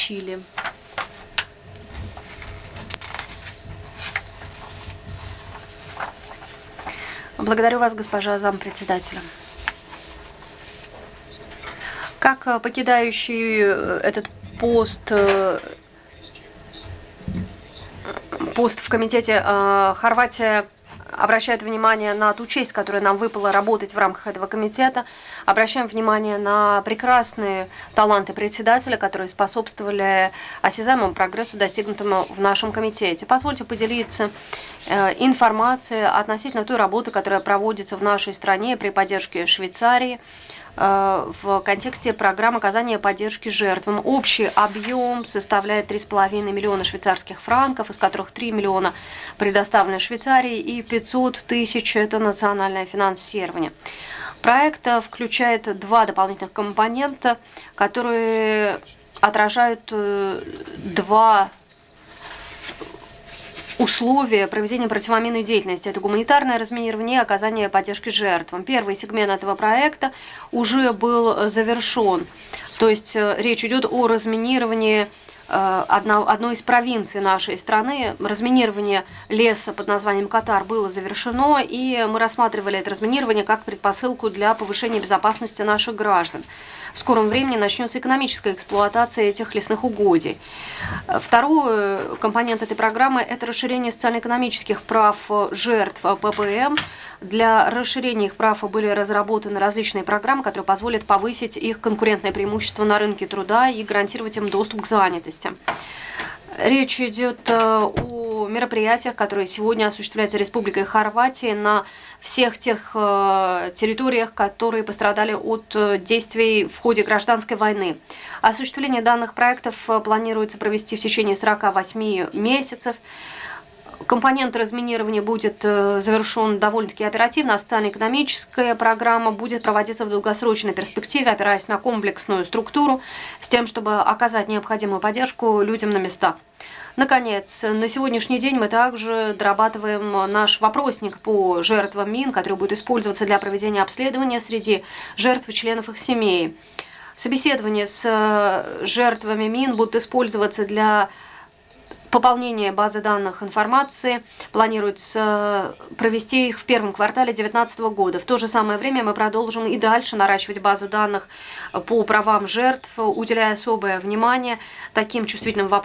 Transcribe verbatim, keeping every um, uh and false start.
Чили. Благодарю вас, госпожа зампредседателя. Как покидающий этот пост, пост в комитете, Хорватия обращает внимание на ту честь, которая нам выпала работать в рамках этого комитета. Обращаем внимание на прекрасные таланты председателя, которые способствовали осязаемому прогрессу, достигнутому в нашем комитете. Позвольте поделиться информацией относительно той работы, которая проводится в нашей стране при поддержке Швейцарии в контексте программы оказания поддержки жертвам. Общий объем составляет три с половиной миллиона швейцарских франков, из которых три миллиона предоставлены Швейцарии и пятьсот тысяч – это национальное финансирование. Проект включает два дополнительных компонента, которые отражают два условия проведения противоминной деятельности. Это гуманитарное разминирование и оказание поддержки жертвам. Первый сегмент этого проекта уже был завершен. То есть речь идет о разминировании одной из провинций нашей страны. Разминирование леса под названием Катар было завершено, и мы рассматривали это разминирование как предпосылку для повышения безопасности наших граждан. В скором времени начнется экономическая эксплуатация этих лесных угодий. Второй компонент этой программы – это расширение социально-экономических прав жертв ППМ. Для расширения их прав были разработаны различные программы, которые позволят повысить их конкурентное преимущество на рынке труда и гарантировать им доступ к занятости. Речь идет о мероприятиях, которые сегодня осуществляются Республикой Хорватия на всех тех территориях, которые пострадали от действий в ходе гражданской войны. Осуществление данных проектов планируется провести в течение сорока восьми месяцев. Компонент разминирования будет завершен довольно-таки оперативно, а социально-экономическая программа будет проводиться в долгосрочной перспективе, опираясь на комплексную структуру, с тем, чтобы оказать необходимую поддержку людям на местах. Наконец, на сегодняшний день мы также дорабатываем наш вопросник по жертвам мин, который будет использоваться для проведения обследования среди жертв и членов их семей. Собеседования с жертвами мин будут использоваться для пополнение базы данных информации. Планируется провести их в первом квартале две тысячи девятнадцатого года. В то же самое время мы продолжим и дальше наращивать базу данных по правам жертв, уделяя особое внимание таким чувствительным вопросам,